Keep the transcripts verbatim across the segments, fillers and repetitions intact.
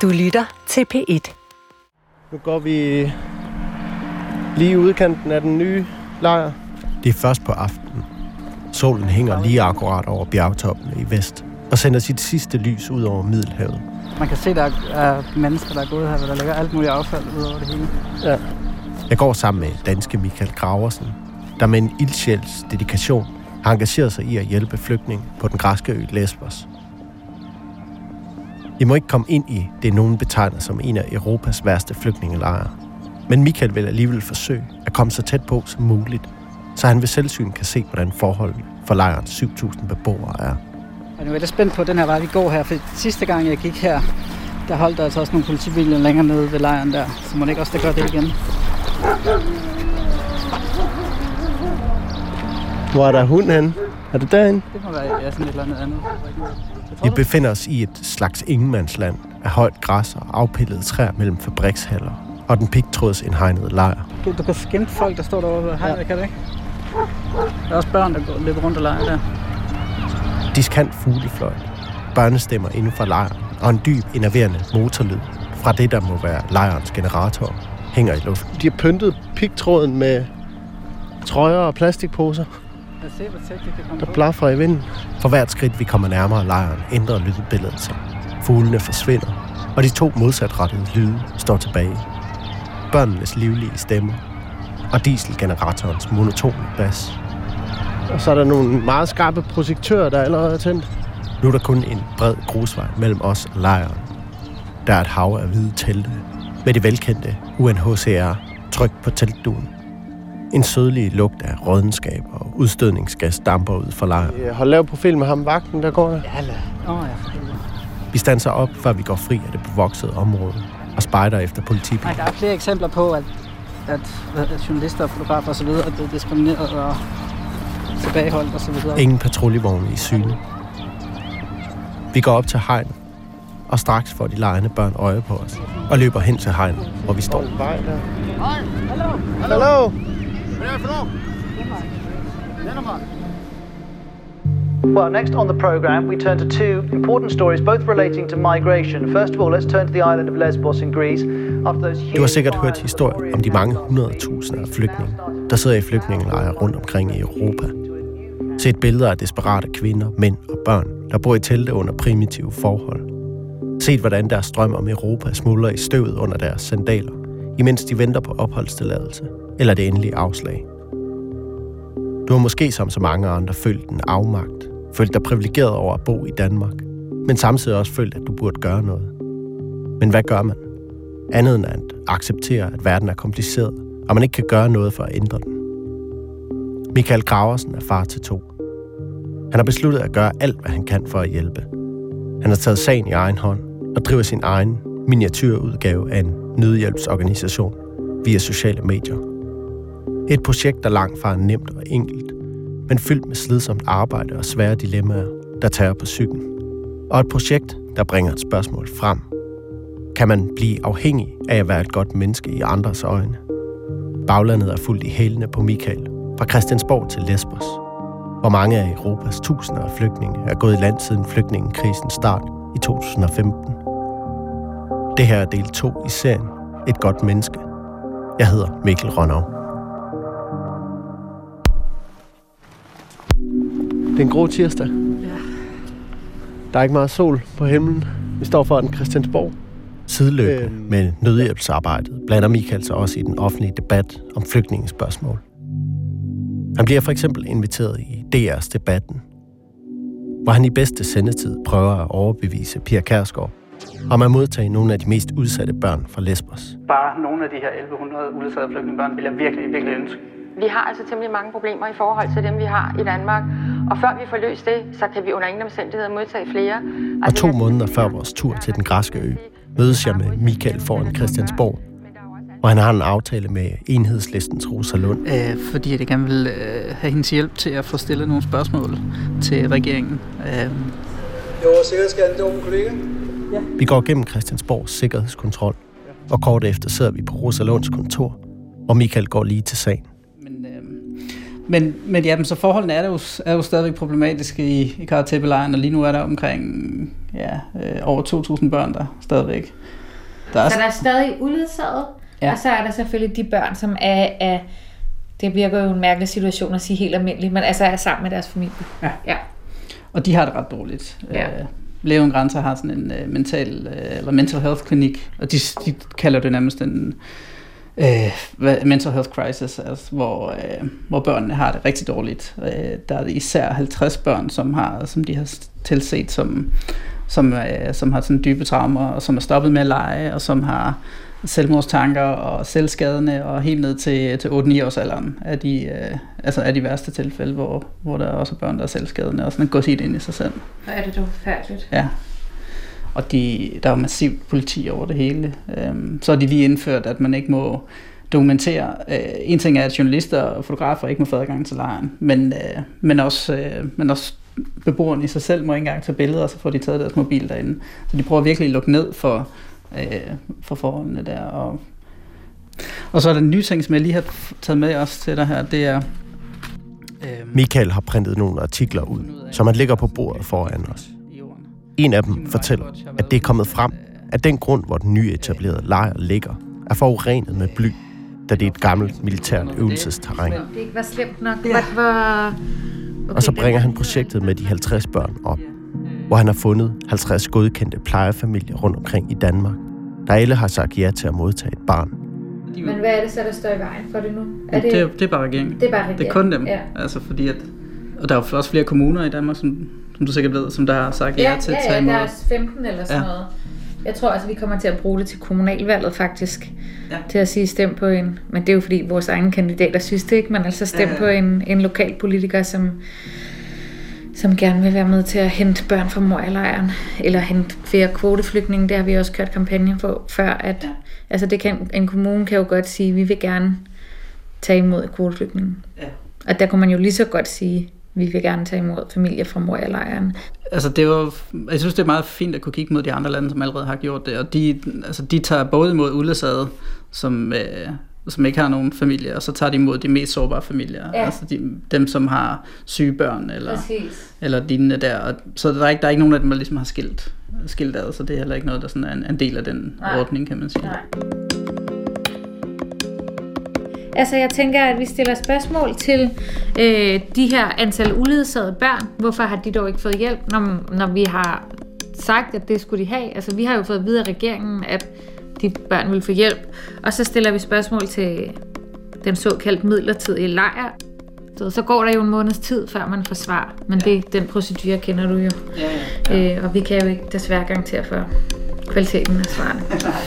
Du lytter til P et. Nu går vi lige i udkanten af den nye lejr. Det er først på aftenen. Solen hænger lige akkurat over bjergtoppene i vest og sender sit sidste lys ud over Middelhavet. Man kan se, at der er mennesker, der er gået her, hvor der ligger alt muligt affald ud over det hele. Ja. Jeg går sammen med danske Michael Graversen, der med en ildsjæls dedikation har engageret sig i at hjælpe flygtninge på den græske ø Lesbos. I må ikke komme ind i det, nogen betegner som en af Europas værste flygtningelejre. Men Michael vil alligevel forsøge at komme så tæt på som muligt, så han ved selvsyn kan se, hvordan forholdene for lejrens syv tusind beboere er. Og nu er jeg spændt på den her vej, vi går her, for sidste gang jeg gik her, der holdt der altså også nogle politibiler længere nede ved lejren der, så må det ikke også det gør det igen. Hvor er der hund henne? Er du derinde? Det må være ja, sådan et eller andet andet. Vi befinder os i et slags ingenmandsland af højt græs og afpillede træer mellem fabrikshaller og den pigtrådsindhegnede lejr. Du, du kan skimte folk, der står derovre. Hej, ja. Kan det ikke? Der er også børn, der går løber rundt og leger der. Diskant fuglefløjt, børnestemmer inden for lejren og en dyb, enerverende motorlyd fra det, der må være lejrens generator, hænger i luften. De har pyntet pigtråden med trøjer og plastikposer, der blaffer i vinden. For hvert skridt, vi kommer nærmere lejren, ændrer lydbilledet sig. Fuglene forsvinder, og de to modsatrettede lyde står tilbage. Børnenes livlige stemmer og dieselgeneratorens monotone bas. Og så er der nogle meget skarpe projektører, der allerede er tændt. Nu er der kun en bred grusvej mellem os og lejren. Der er et hav af hvide telte med det velkendte U N H C R tryk på teltduen. En sødlig lugt af rådenskab og udstødningsgas damper ud fra lejren. Hold lav profil med ham vagten, der går der. Ja, lad. Åh, oh, ja. Vi standser op, før vi går fri af det bevoksede område og spejder efter politibiler. Nej, der er flere eksempler på, at, at, at journalister og fotografer osv. er blevet diskrimineret og tilbageholdt osv. Ingen patruljevogne i syne. Vi går op til hegnet, og straks får de legende børn øje på os og løber hen til hegnet, hvor vi står. Hej, hallo. Hallo. Hvad er det for noget? Well, next on the program, we turn to two important stories, both relating to migration. First of all, let's turn to the island of Lesbos in Greece. After those huge... Du har sikkert hørt historier om de mange hundrede tusinder af flygtninge, der sidder i flygtningelejre rundt omkring i Europa. Set billeder af desperate kvinder, mænd og børn, der bor i telte under primitive forhold. Set hvordan deres strøm om Europa smuldrer i støvet under deres sandaler, imens de venter på opholdstilladelse eller det endelige afslag. Du har måske som så mange andre følt en afmagt, følt dig privilegeret over at bo i Danmark, men samtidig også følt, at du burde gøre noget. Men hvad gør man? Andet end at acceptere, at verden er kompliceret, og man ikke kan gøre noget for at ændre den. Michael Graversen er far til to. Han har besluttet at gøre alt, hvad han kan for at hjælpe. Han har taget sagen i egen hånd og driver sin egen miniatyrudgave af en nødhjælpsorganisation via sociale medier. Et projekt, der langt fra er nemt og enkelt, men fyldt med slidsomt arbejde og svære dilemmaer, der tager på psyken. Og et projekt, der bringer et spørgsmål frem. Kan man blive afhængig af at være et godt menneske i andres øjne? Baglandet er fuldt i hælene på Michael, fra Christiansborg til Lesbos. Hvor mange af Europas tusinder af flygtninge er gået i land siden flygtningekrisens start i to tusind og femten. Det her er del to i serien Et godt menneske. Jeg hedder Mikkel Rønnow. Det er en grå tirsdag. Ja. Der er ikke meget sol på himlen. Vi står foran Christiansborg. Sideløbende øhm. med nødhjælpsarbejdet blander Michael sig også i den offentlige debat om flygtningespørgsmål. Han bliver for eksempel inviteret i D R's Debatten, hvor han i bedste sendetid prøver at overbevise Pia Kjærsgaard om at modtage nogle af de mest udsatte børn fra Lesbos. Bare nogle af de her elleve hundrede uledsagede flygtningebørn vil jeg virkelig, virkelig ønske. Vi har altså temmelig mange problemer i forhold til dem, vi har i Danmark. Og før vi får løst det, så kan vi under ingen omstændigheder modtage flere. Og, og to måneder før vores tur til den græske ø, mødes jeg med Michael foran Christiansborg, hvor han har en aftale med Enhedslistens Rosa Lund. Øh, fordi jeg gerne vil øh, have hendes hjælp til at få stillet nogle spørgsmål til regeringen. Øh. Jo, sikkerhedsskaden, det var min kollega. Ja. Vi går gennem Christiansborgs sikkerhedskontrol, og kort efter sidder vi på Rosa Lunds kontor, og Michael går lige til sagen. Men, øh, Men, men ja, så forholdene er jo, er jo stadigvæk problematiske i, i Kara Tepe-lejren, og lige nu er der omkring ja, øh, over to tusind børn der stadigvæk. Der er, så der er stadig uledsaget, ja. Og så er der selvfølgelig de børn, som er, er, det virker jo en mærkelig situation at sige helt almindeligt, men altså er sammen med deres familie. Ja. Ja. Og de har det ret dårligt. Ja. Øh, Læge uden Grænser har sådan en uh, mental, uh, eller mental health klinik, og de, de kalder det nærmest en uh, mental health crisis, altså, hvor, uh, hvor børnene har det rigtig dårligt. Uh, der er især halvtreds børn, som, har, som de har tilset, som, som, uh, som har sådan dybe traumer, og som er stoppet med at lege, og som har selvmordstanker og selvskadende, og helt ned til, til otte ni års alderen er de, øh, altså er de værste tilfælde, hvor, hvor der er også børn, der er selvskadende, og sådan går helt ind i sig selv. Og er det dog forfærdeligt? Ja. Og de, der er jo massivt politi over det hele. Øhm, så har de lige indført, at man ikke må dokumentere. Øh, en ting er, at journalister og fotografer ikke må få adgang til lejren, men, øh, men, også, øh, men også beboerne i sig selv må ikke engang tage billeder, og så får de taget deres mobil derinde. Så de prøver virkelig at lukke ned for for forholdene der. Og, og så er der en ny ting, som jeg lige har taget med også til dig her, det er... Øhm, Michael har printet nogle artikler ud, som man lægger på bordet foran os. En af dem fortæller, at det er kommet frem, at den grund, hvor den nye etablerede lejr ligger, er forurenet med bly, da det er et gammelt militært øvelsesterræn. Det ikke var slemt nok. Ja. Var... Okay, og så bringer han projektet med de halvtreds børn op, hvor han har fundet halvtreds godkendte plejefamilier rundt omkring i Danmark, der alle har sagt ja til at modtage et barn. Men hvad er det så, der står i vejen for det nu? Er det, det, er, det er bare regeringen. Det er bare regeringen. Det er kun dem. Ja. Altså fordi at, og der er jo også flere kommuner i Danmark, som, som du sikkert ved, som der har sagt ja, ja til at tage imod. Ja, der er femten eller sådan ja. noget. Jeg tror altså, vi kommer til at bruge det til kommunalvalget faktisk, ja. til at sige stem på en. Men det er jo fordi vores egne kandidater synes det ikke, men altså stem ja, ja. på en, en lokal politiker, som som gerne vil være med til at hente børn fra Morialejren, eller hente flere kvoteflygtninge. Det har vi også kørt kampagne på før, at ja. altså det kan, en kommune kan jo godt sige, at vi vil gerne tage imod kvoteflygtninge. Ja. Og der kunne man jo lige så godt sige, at vi vil gerne tage imod familier fra Morialejren. Altså det var, jeg synes, det er meget fint at kunne kigge mod de andre lande, som allerede har gjort det, og de, altså de tager både imod uledsagede, som... Øh, som ikke har nogen familie, og så tager de imod de mest sårbare familier, ja. altså de, dem, som har syge børn, eller, eller lignende der. Og, så der er, ikke, der er ikke nogen af dem, der ligesom har skilt, skilt ad, så det er heller ikke noget, der sådan er en, en del af den Nej. ordning, kan man sige. Nej. Altså jeg tænker, at vi stiller spørgsmål til øh, de her antal uledsagede børn. Hvorfor har de dog ikke fået hjælp, når, når vi har sagt, at det skulle de have? Altså vi har jo fået at vide af regeringen, at de børn vil få hjælp. Og så stiller vi spørgsmål til den såkaldt midlertidige lejr. Så, så går der jo en måneds tid, før man får svar. Men ja. det, den procedure kender du jo. Ja, ja, ja. Øh, og vi kan jo ikke desværre garantere for kvaliteten af svarene.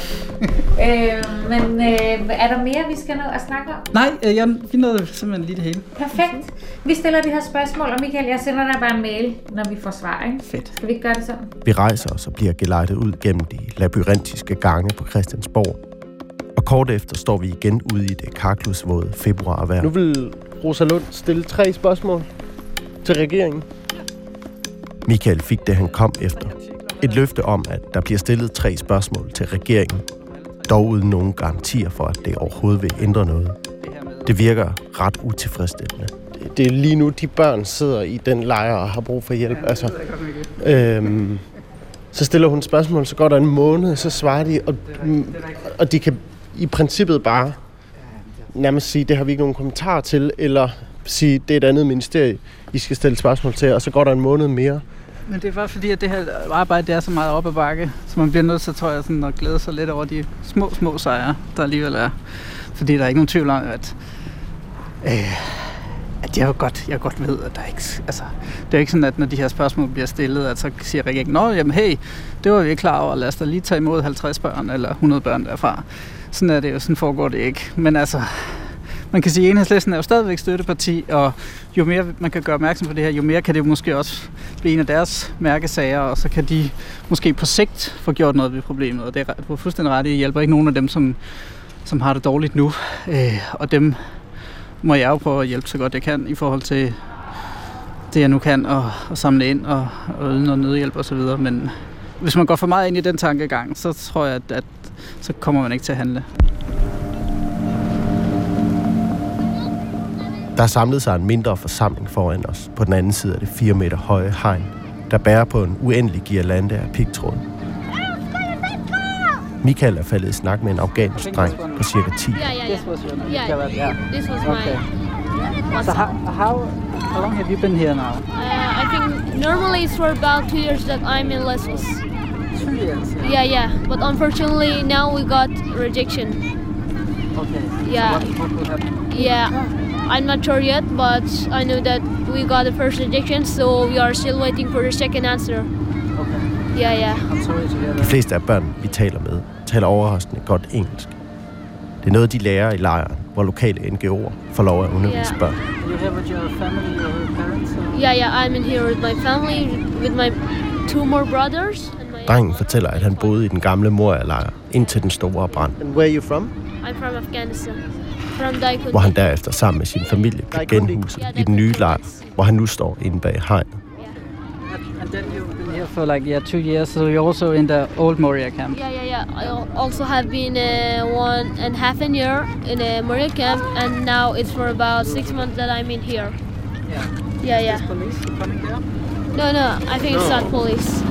øh, men øh, er der mere, vi skal nå at snakke om? Nej, jeg finder simpelthen lige det hele. Perfekt. Vi stiller de her spørgsmål, og Michael, jeg sender dig bare en mail, når vi får svar, ikke? Fedt. Skal vi ikke gøre det sådan? Vi rejser os og bliver gelejtet ud gennem de labyrintiske gange på Christiansborg. Og kort efter står vi igen ude i det karklusvåde februarvejr. Nu vil Rosa Lund stille tre spørgsmål til regeringen. Michael fik det, han kom efter. Et løfte om, at der bliver stillet tre spørgsmål til regeringen, dog uden nogen garantier for, at det overhovedet vil ændre noget. Det virker ret utilfredsstillende. Det er lige nu, de børn sidder i den lejr og har brug for hjælp. Altså, øhm, så stiller hun spørgsmål, så går der en måned, så svarer de, og, og de kan i princippet bare nærmest sige, det har vi ikke nogen kommentar til, eller sige, det er et andet ministerie, I skal stille spørgsmål til, og så går der en måned mere. Men det er bare fordi, at det her arbejde det er så meget op ad bakke, så man bliver nødt til, tror jeg, sådan at glæde sig lidt over de små, små sejre, der alligevel er. Fordi der er ikke nogen tvivl om, at, øh, at jeg jo godt, jeg godt ved, at der ikke, altså, det er ikke sådan, at når de her spørgsmål bliver stillet, at så siger regeringen, nå, jamen hey, det var vi ikke klar over, lad os da lige tage imod halvtreds børn eller hundrede børn derfra. Sådan er det jo, sådan foregår det ikke. Men altså, man kan sige, at Enhedslisten er jo stadigvæk støtteparti, og jo mere man kan gøre opmærksom på det her, jo mere kan det måske også blive en af deres mærkesager, og så kan de måske på sigt få gjort noget ved problemet. Og det er på fuldstændig ret, det hjælper ikke nogen af dem, som, som har det dårligt nu. Øh, og dem må jeg jo prøve at hjælpe så godt jeg kan i forhold til det, jeg nu kan, og, og samle ind og, og yde noget nødhjælp osv. Men hvis man går for meget ind i den tankegang, så tror jeg, at, at så kommer man ikke til at handle. Der er samlet sig en mindre forsamling foran os på den anden side af det fire meter høje hegn, der bærer på en uendelig guirlande af pigtråd. Michael er faldet i snak med en afghansk dreng på cirka ti. Yeah, yeah, yeah. This was your Yeah, yeah. yeah. this was Okay. my. So how, how how long have you been here now? Uh, I think normally it's for about two years that I'm in Lesbos. Two years. Yeah, yeah. But unfortunately now we got rejection. Okay. Yeah. So what, what will happen? Yeah. I'm not sure yet, but I know that we got the first rejection, so we are still waiting for the second answer. Okay. Yeah, yeah. I'm sorry to hear De that. fleste af børn, vi taler med, taler overraskende godt engelsk. Det er noget, de lærer i lejren, hvor lokale N G O'er får lov at undervise Yeah. børn. Are you here with your family or parents? Or? Yeah, yeah. I'm in here with my family, with my two more brothers. And my Drengen fortæller, at han boede i den gamle Moria-lejr indtil den store brand, And where are you from? I'm from Afghanistan. From Daikundi. hvor han derefter sammen med sin familie blev genhuset i den nye lejr, hvor han nu står inde bag hegnet. And then you've been here for like yeah two years, so you're also in the old Moria camp. Yeah, yeah, yeah. I al- also have been uh, one and half a year in a Moria camp, and now it's for about six months that I'm in here. Yeah. Yeah, yeah. Is police coming there? No, no, I think it's not police.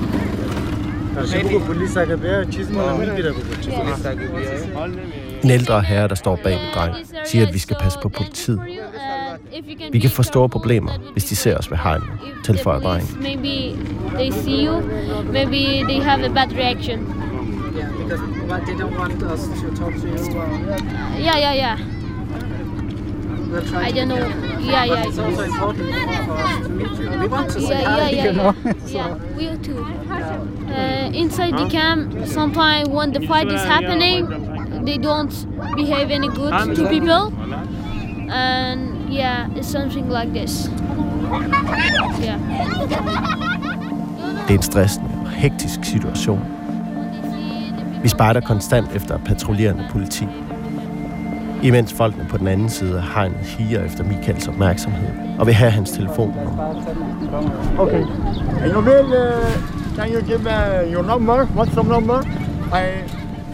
En ældre herre, der står bag ved drengen, siger, at vi skal passe på politiet. Vi kan få store problemer, hvis de ser os ved hegnet, tilføjer drengen. Maybe they see you, maybe they have a bad reaction. Yeah, because well, they don't want us to talk to you. Or, Yeah, yeah, yeah. they'll try I to don't know. be Yeah, But yeah. it's also important for us to meet you. We want to say Yeah, hi, yeah, yeah, you know. yeah. So, Yeah, we too. Uh, inside the camp, sometimes when the fight is happening, they don't behave any good to people. And yeah, it's something like this. Yeah. Det er en stressende og hektisk situation. Vi spejder konstant efter patruljerende politi. Imens folkene på den anden side af hegnet higer efter Michaels opmærksomhed og vil have hans telefonnummer. Okay. And your mail, uh, can you give uh, your number? What's your number? I...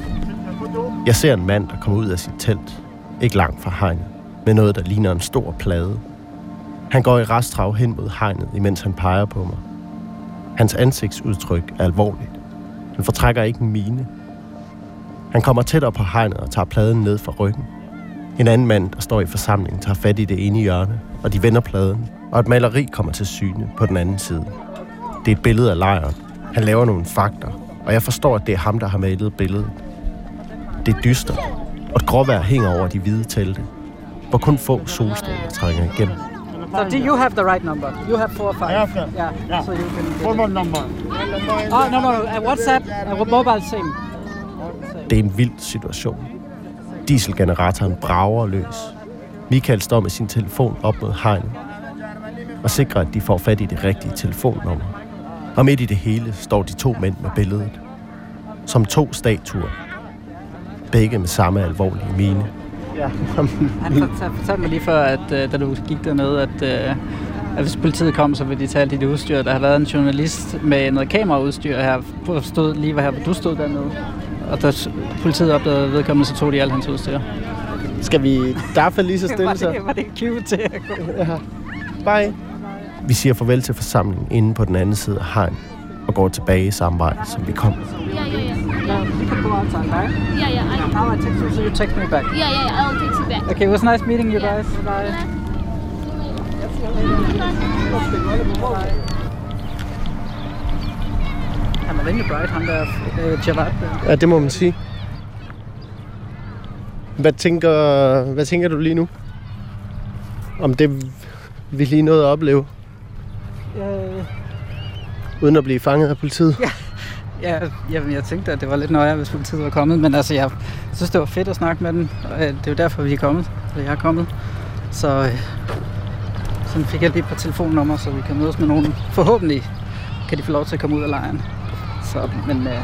Jeg ser en mand, der kommer ud af sit telt, ikke langt fra hegnet, med noget, der ligner en stor plade. Han går i rastrav hen mod hegnet, imens han peger på mig. Hans ansigtsudtryk er alvorligt. Han fortrækker ikke en mine. Han kommer tættere på hegnet og tager pladen ned fra ryggen. En anden mand, der står i forsamlingen, tager fat i det ene hjørne, og de vender pladen, og et maleri kommer til syne på den anden side. Det er et billede af lejren. Han laver nogle fakter, og jeg forstår, at det er ham, der har malet billedet. Det er dystert, og et gråvejr hænger over de hvide telte, hvor kun få solstråler trænger igennem. so do you have the right number? You have four five. I have that. Yeah. Yeah. So you can. Get One it. more number. Oh no no no! Uh, WhatsApp, uh, mobile same. Det er en vild situation. Dieselgeneratoren brager løs. Michael står med sin telefon op mod hegnet og sikrer, at de får fat i det rigtige telefonnummer. Og midt i det hele står de to mænd med billedet. Som to statuer. Begge med samme alvorlige mine. Han fortalte, fortalte mig lige før, at uh, da du gik dernede, at, uh, at hvis politiet kom, så ville de tage alt dit udstyr. Der har været en journalist med noget kameraudstyr her, på stod lige var her, hvor du stod dernede. Og da politiet opdagede vedkommende, så tog de alt hans udstyr. Skal vi derfor lige så stille så? Var det, var det cute til at gå? Ja. Bye. Vi siger farvel til forsamlingen inde på den anden side af hegn og går tilbage samme vej, som vi kom. Yeah, yeah, yeah. Yeah, you can go outside, right? Yeah, yeah. I, Now I text you, so you text me back. yeah, yeah, yeah. I'll take you back. Okay, it was nice meeting you Yeah. guys. Bye. Han er rimelig bright, ham der uh, Javad. Ja, det må man sige. Hvad tænker, hvad tænker du lige nu? Om det, vi lige nåede at opleve, Uh, uden at blive fanget af politiet? Ja. Ja, jamen, jeg tænkte, at det var lidt nøjere, hvis politiet var kommet, men altså, jeg synes, det var fedt at snakke med den, og det er jo derfor, vi er kommet, eller jeg er kommet. Så, øh, så fik jeg lige på telefonnummer, så vi kan mødes med nogen. Forhåbentlig kan de få lov til at komme ud af lejren. Så, men øh,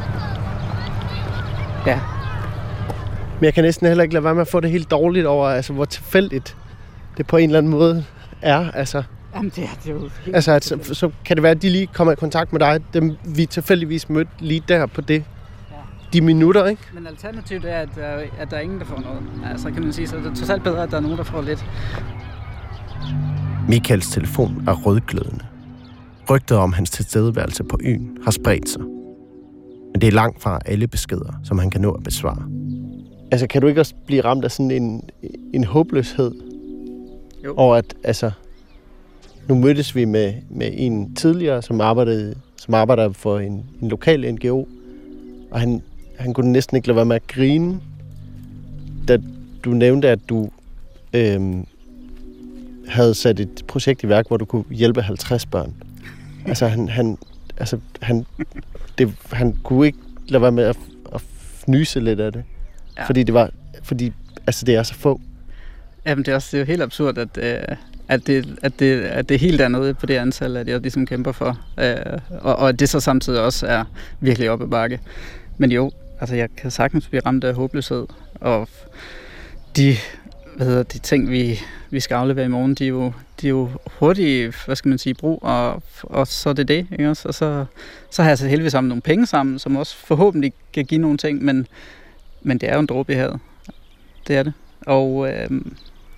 ja. Men jeg kan næsten heller ikke lade være med at få det helt dårligt over, altså hvor tilfældigt det på en eller anden måde er. Altså, Jamen, det er, det er jo helt... altså at, så, så kan det være, at de lige kommer i kontakt med dig, dem vi tilfældigvis mødte lige der på det, de minutter, ikke? Men alternativet er, at der, at der er ingen, der får noget. Altså, kan man sige, så det er totalt bedre, at der er nogen, der får lidt. Michaels telefon er rødglødende. Rygtet om hans tilstedeværelse på øen har spredt sig. Men det er langt fra alle beskeder, som han kan nå at besvare. Altså, kan du ikke også blive ramt af sådan en, en håbløshed? Jo. Over at, altså, nu mødtes vi med, med en tidligere, som arbejdede, som arbejder for en, en lokal N G O, og han, han kunne næsten ikke lade være med at grine, da du nævnte, at du øhm, havde sat et projekt i værk, hvor du kunne hjælpe halvtreds børn. Altså, han, han, altså, han, det, han kunne ikke lade være med at, at fnyse lidt af det. Ja. Fordi det var, fordi, altså, det er så få. Jamen, det er også det er jo helt absurd, at, øh, at, det, at, det, at det helt er noget på det antal, at jeg ligesom kæmper for. Øh, og, og at det så samtidig også er virkelig oppe ad bakke. Men jo, altså, jeg kan sagtens blive ramt af håbløshed. Og de, hvad hedder, de ting, vi, vi skal aflevere i morgen, de er jo, de er jo hurtigt, hvad skal man sige, brug, og, og så er det det, ikke også? Og så, så har jeg så heldigvis sammen nogle penge sammen, som også forhåbentlig kan give nogle ting, men, men det er jo en dråbe i havet. Det er det. Og, øhm,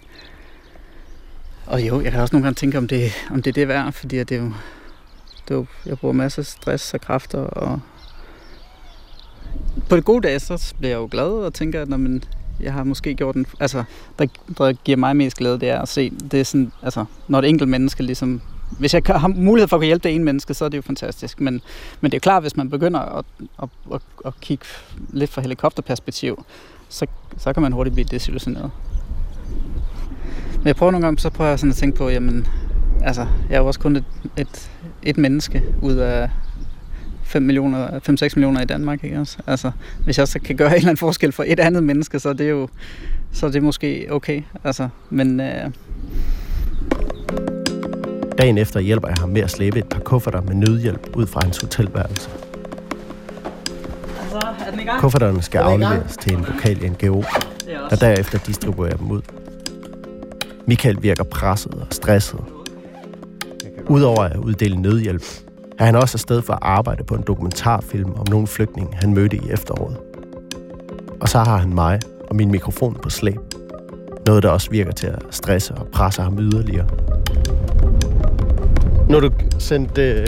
og jo, jeg kan også nogle gange tænke, om det, om det er det værd, fordi det er jo, det er jo, jeg bruger masser af stress og kræfter, og på det gode dage, så bliver jeg jo glad og tænker, at når man, jeg har måske gjort en, altså, der, der giver mig mest glæde, det er at se, det er sådan, altså, når et enkelt menneske ligesom, hvis jeg har mulighed for at kunne hjælpe det ene menneske, så er det jo fantastisk, men, men det er klart, hvis man begynder at, at, at, at kigge lidt fra helikopterperspektiv, så, så kan man hurtigt blive desillusioneret. Men jeg prøver nogle gange, så prøver jeg sådan at tænke på, jamen, altså, jeg er jo også kun et, et, et menneske ud af fem millioner, fem seks millioner i Danmark, ikke også? Altså, hvis jeg så kan gøre en eller anden forskel for et andet menneske, så er det jo, så er det måske okay, altså, men øh... Dagen efter hjælper jeg ham med at slæbe et par kufferter med nødhjælp ud fra hans hotelværelse. Altså, er den i gang? Kufferterne skal afleveres til en lokal N G O, der derefter distribuerer dem ud. Michael virker presset og stresset. Udover at uddele nødhjælp, er han også afsted for at arbejde på en dokumentarfilm om nogle flygtninge, han mødte i efteråret. Og så har han mig og min mikrofon på slæb. Noget, der også virker til at stresse og presse ham yderligere. Nu har du sendt øh,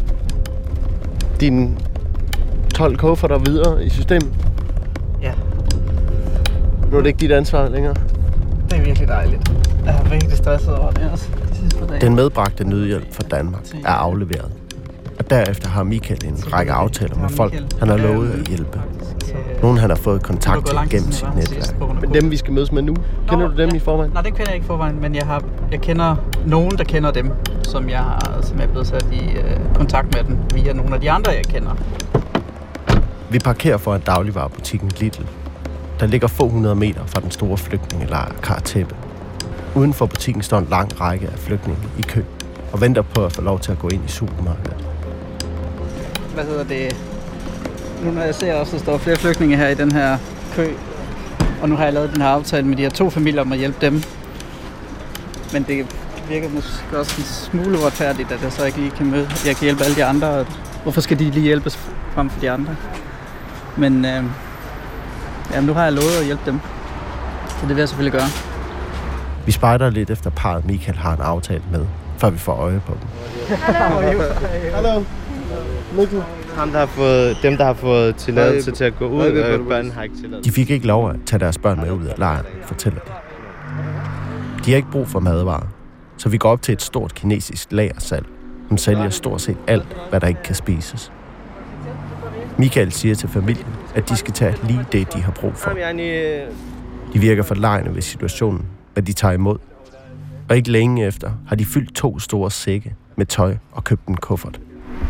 dine tolv kufferter videre i systemet. Ja. Nu er det ikke dit ansvar længere. Det er virkelig dejligt. Jeg er virkelig stresset over det også. De Den medbragte nødhjælp fra Danmark er afleveret. Og derefter har Michael en række aftaler med folk, han har lovet at hjælpe. Nogen, han har fået kontakt til gennem sit netværk. Men dem, vi skal mødes med nu, kender du dem i forvejen? Nej, det kender jeg ikke i forvejen, men jeg, har, jeg kender nogen, der kender dem, som jeg, har, som jeg er blevet sat i øh, kontakt med dem via nogle af de andre, jeg kender. Vi parkerer foran dagligvarebutikken Lidl, der ligger få hundrede meter fra den store flygtningelejr Kara Tepe. Uden for butikken står en lang række af flygtninge i kø og venter på at få lov til at gå ind i supermarkedet. Hvad hedder det? Nu når jeg ser også, at der står flere flygtninge her i den her kø, og nu har jeg lavet den her aftale med de her to familier om at hjælpe dem. Men det virker måske også en smule uretfærdigt, at jeg så ikke lige kan møde. Jeg kan hjælpe alle de andre. Hvorfor skal de lige hjælpes frem for de andre? Men øh, jamen, nu har jeg lovet at hjælpe dem, så det vil jeg selvfølgelig gøre. Vi spejder lidt efter parret Michael har en aftale med, før vi får øje på dem. Hallo. Hallo. Mikkel. Ham, der har fået, dem, der har fået tilladelse til at gå ud, og børnene har ikke tilladelse. De fik ikke lov at tage deres børn med ud af lejren, fortæller de. De har ikke brug for madvarer, så vi går op til et stort kinesisk lagersal, som sælger stort set alt, hvad der ikke kan spises. Michael siger til familien, at de skal tage lige det, de har brug for. De virker forlegne ved situationen, hvad de tager imod. Og ikke længe efter har de fyldt to store sække med tøj og købt en kuffert.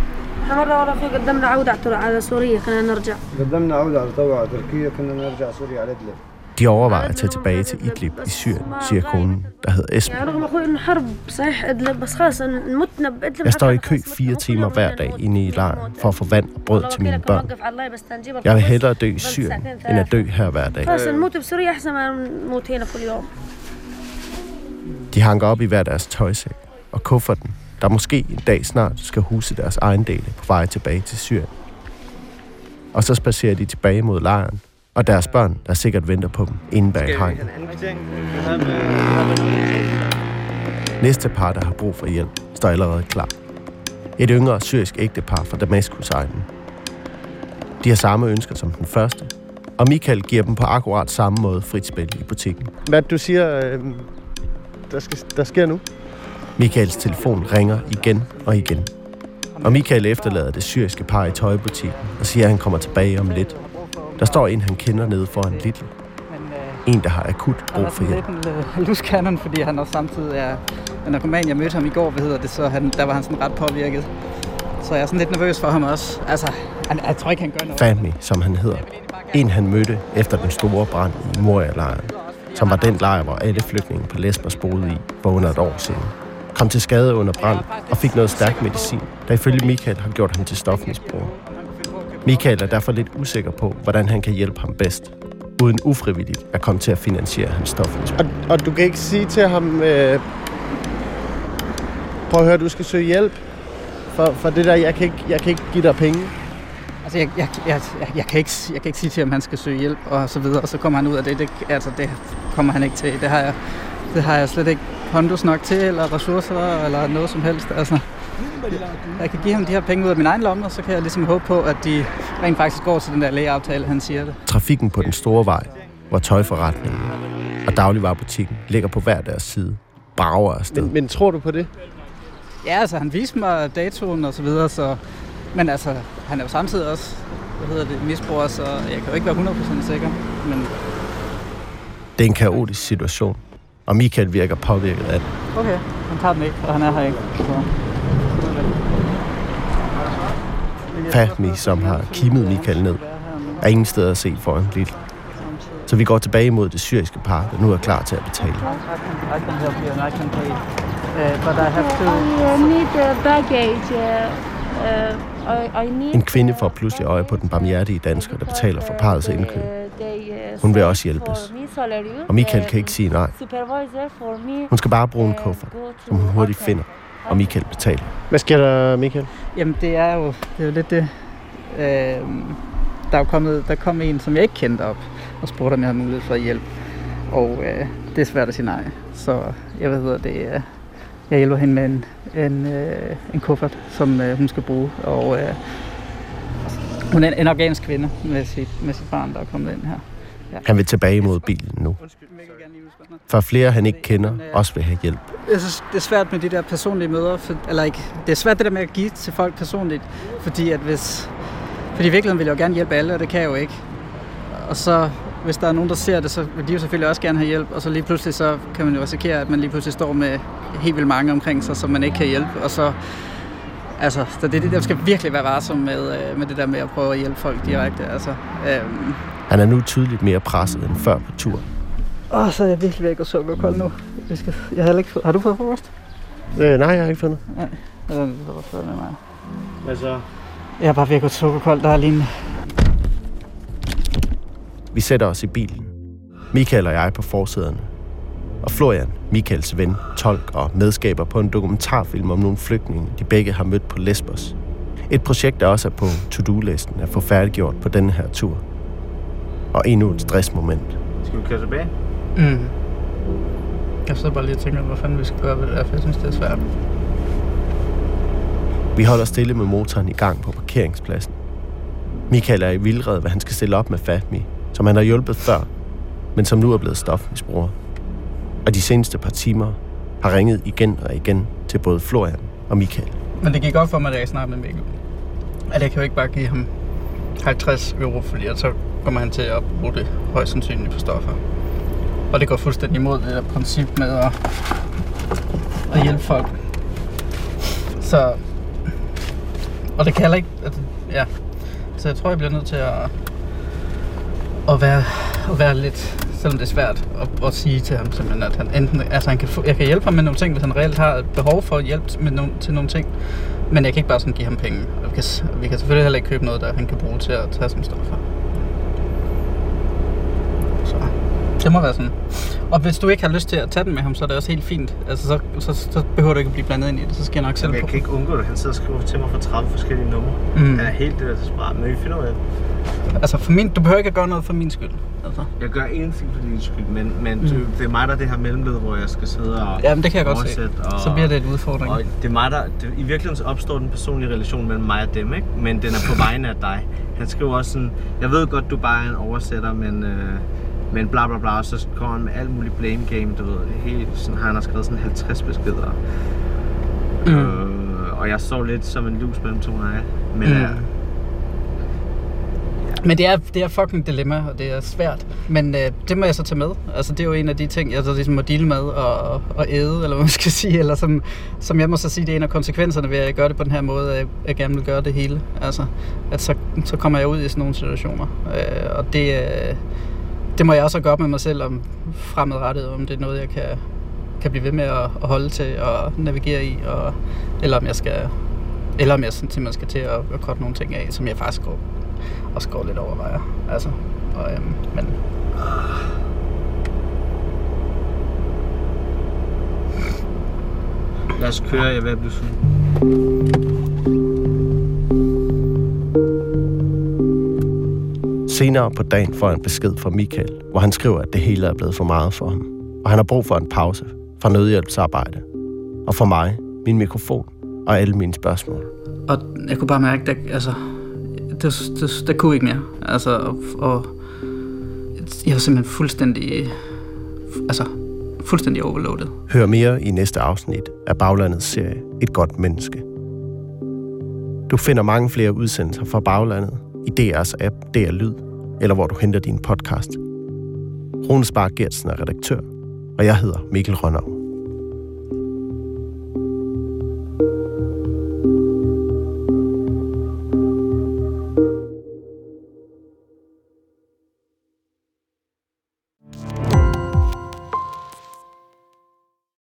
De overvejer at tage tilbage til Idlib i Syrien, siger konen, der hedder Esme. Jeg står i kø fire timer hver dag inde i lejren for at få vand og brød til mine børn. Jeg vil hellere dø i Syrien, end at dø her hver dag. De hanker op i hver deres tøjsæk, og kufferten, der måske en dag snart skal huse deres ejendele på vej tilbage til Syrien. Og så spacerer de tilbage mod lejren, og deres børn, der sikkert venter på dem inde bag hegnet. Næste par, der har brug for hjælp, står allerede klar. Et yngre syrisk ægtepar fra Damaskus-egnen. De har samme ønsker som den første, og Michael giver dem på akkurat samme måde frit spil i butikken. Hvad du siger, øh, der, skal, der sker nu? Michaels telefon ringer igen og igen. Og Michael efterlader det syriske par i tøjbutikken og siger, at han kommer tilbage om lidt. Der står en, han kender nede foran Lidl. En, der har akut brug for hjælp. Han er sådan lidt en loose cannon, fordi han også samtidig er en narkoman. Jeg mødte ham i går, hvad hedder det, så han, der var han sådan ret påvirket. Så jeg er sådan lidt nervøs for ham også. Altså, han, jeg tror ikke, han gør noget. Fahmi, som han hedder. En, han mødte efter den store brand i Moria-lejren, som var den lejr, hvor alle flygtninge på Lesbos boede i for under et år siden. Kom til skade under brand og fik noget stærk medicin, der ifølge Michael har gjort ham til stofmisbruger. Michael er derfor lidt usikker på, hvordan han kan hjælpe ham bedst, uden ufrivilligt at komme til at finansiere hans stofmisbrug. Og, og du kan ikke sige til ham, øh, prøv at høre, du skal søge hjælp for, for det der, jeg kan, ikke, jeg kan ikke give dig penge. Altså, jeg, jeg, jeg, jeg, kan ikke, jeg kan ikke sige til ham, at han skal søge hjælp og så videre, og så kommer han ud af det. Det, altså, det kommer han ikke til. Det har jeg, det har jeg slet ikke pondus nok til, eller ressourcer, eller noget som helst. Altså, jeg kan give ham de her penge ud af min egen lomme, og så kan jeg ligesom håbe på, at de rent faktisk går til den der lægeaftale, han siger det. Trafikken på den store vej, hvor tøjforretningen og dagligvarebutikken ligger på hver deres side, brager afsted. Men, men tror du på det? Ja, altså han viste mig datoen og så videre, så... Men altså, han er jo samtidig også, hvad hedder det, misbruger, så jeg kan jo ikke være hundrede procent sikker, men... Det er en kaotisk situation, og Michael virker påvirket af det. Okay, han tager den ikke, og han er her ikke, så... Fahmi, som har kimet Michael ned, er ingen steder at se foran Lidl. Så vi går tilbage mod det syriske par, der nu er klar til at betale. En kvinde får pludselig øje på den barmhjertige dansker, der betaler for parrets indkøb. Hun vil også hjælpes. Og Michael kan ikke sige nej. Hun skal bare bruge en kuffert, som hun hurtigt finder, og Michael betaler. Hvad sker der, Michael? Jamen, det er jo, det er jo lidt det. Øh, der er jo kommet, der kom en, som jeg ikke kendte op, og spurgte, om jeg havde mulighed for at hjælpe. Og øh, det er svært at sige nej. Så jeg ved, det er... Jeg hjælper hende med en, en, øh, en kuffert, som øh, hun skal bruge. Og øh, hun er en, en afghansk kvinde med sit, med sit barn, der er kommet ind her. Ja. Han vil tilbage mod bilen nu. For flere, han ikke kender, også vil have hjælp. Jeg synes, det er svært med de der personlige møder. For, eller ikke, det er svært det der med at give til folk personligt. Fordi at hvis... Fordi i virkeligheden vil jeg jo gerne hjælpe alle, og det kan jeg jo ikke. Og så... Hvis der er nogen, der ser det, så vil de jo selvfølgelig også gerne have hjælp, og så lige pludselig så kan man jo risikere, at man lige pludselig står med helt vildt mange omkring sig, som man ikke kan hjælpe, og så, altså, så det, det der skal virkelig være varsom med, med det der med at prøve at hjælpe folk direkte, altså. Øhm. Han er nu tydeligt mere presset end før på turen. Åh, så er jeg virkelig ved at gå sukkerkold nu. Jeg, skal, jeg har, ikke, har du fået frokost? Øh, nej, jeg har ikke fået noget. Nej, det var fået med mig. Hvad så? Jeg er bare ved at gå sukkerkold, der er lige en... Vi sætter os i bilen. Michael og jeg på forsæderne. Og Florian, Michaels ven, tolk og medskaber på en dokumentarfilm om nogle flygtninge, de begge har mødt på Lesbos. Et projekt, der også er på to-do-listen at få færdiggjort på denne her tur. Og endnu et stressmoment. Skal vi køre tilbage? Mm. Jeg sidder bare lige og tænker, hvad fanden vi skal gøre ved det der, for jeg synes, det er svært. Vi holder stille med motoren i gang på parkeringspladsen. Michael er i vildred, hvad han skal stille op med Fahmi, som han har hjulpet før, men som nu er blevet stofmisbruger. Og de seneste par timer har ringet igen og igen til både Florian og Michael. Men det gik godt for mig, da jeg snakkede med Mikkel. At jeg kan jo ikke bare give ham halvtreds euro, fordi så kommer han til at bruge det højst sandsynligt på stoffer. Og det går fuldstændig imod det der princip med at, at hjælpe folk. Så... Og det kan heller ikke... Altså, ja. Så jeg tror, jeg bliver nødt til at... At være, at være lidt, selvom det er svært at, at sige til ham, simpelthen, at han enten, altså han kan få, jeg kan hjælpe ham med nogle ting, hvis han reelt har et behov for hjælp med nogle, til nogle ting, men jeg kan ikke bare sådan give ham penge. Og vi, kan, vi kan selvfølgelig heller ikke købe noget, der han kan bruge til at tage som stoffer. Så det må være sådan. Og hvis du ikke har lyst til at tage den med ham, så er det også helt fint. Altså, så, så, så behøver du ikke at blive blandet ind i det, så skal jeg nok selv på. Jeg kan ikke undgå det. Han sidder og skriver til mig for tredive forskellige numre. Mm. Jeg er helt det der desperat, men vi finder ud af det. Altså, for min, du behøver ikke at gøre noget for min skyld. Altså. Jeg gør ingenting for din skyld, men, men mm. det er mig, der er det her mellemled, hvor jeg skal sidde og Jamen, det kan jeg godt se. Og, så bliver det et udfordring. Og det er mig, der... Det, i virkeligheden opstår den personlige relation mellem mig og dem, ikke? Men den er på vegne af dig. Han skriver også sådan... Jeg ved godt, du bare er en oversætter, men... Øh, men bla bla bla, og så kommer han med alt muligt blame game, du ved. Helt sådan, han har skrevet sådan halvtreds beskeder. Mm. Øh, og jeg så lidt som en lus mellem to neje. Men... Mm. Øh, Men det er, det er fucking dilemma, og det er svært. Men øh, det må jeg så tage med. Altså, det er jo en af de ting, jeg så ligesom må deale med og, og æde, eller hvad man skal sige. Eller som, som jeg må så sige, det er en af konsekvenserne ved at gøre det på den her måde, at jeg gerne vil gøre det hele. Altså, at så, så kommer jeg ud i sådan nogle situationer. Øh, og det, øh, det må jeg også gøre op med mig selv om fremadrettet, om det er noget, jeg kan, kan blive ved med at, at holde til og navigere i. Og, eller om jeg skal, eller om jeg simpelthen skal til at, at korte nogle ting af, som jeg faktisk går også går lidt overvejer. Altså, og, øhm, men... Lad os køre, jeg er ved at blive sulten. Senere på dagen får han besked fra Michael, hvor han skriver, at det hele er blevet for meget for ham. Og han har brug for en pause fra nødhjælpsarbejde. Og for mig, min mikrofon og alle mine spørgsmål. Og jeg kunne bare mærke, at altså, det, det, det kunne ikke mere. Altså, og, og jeg var simpelthen fuldstændig, altså, fuldstændig overloadet. Hør mere i næste afsnit af Baglandets serie Et godt menneske. Du finder mange flere udsendelser fra Baglandet i D R's app D R Lyd, eller hvor du henter din podcast. Rune Spark Gertsen er redaktør, og jeg hedder Mikkel Rønnow.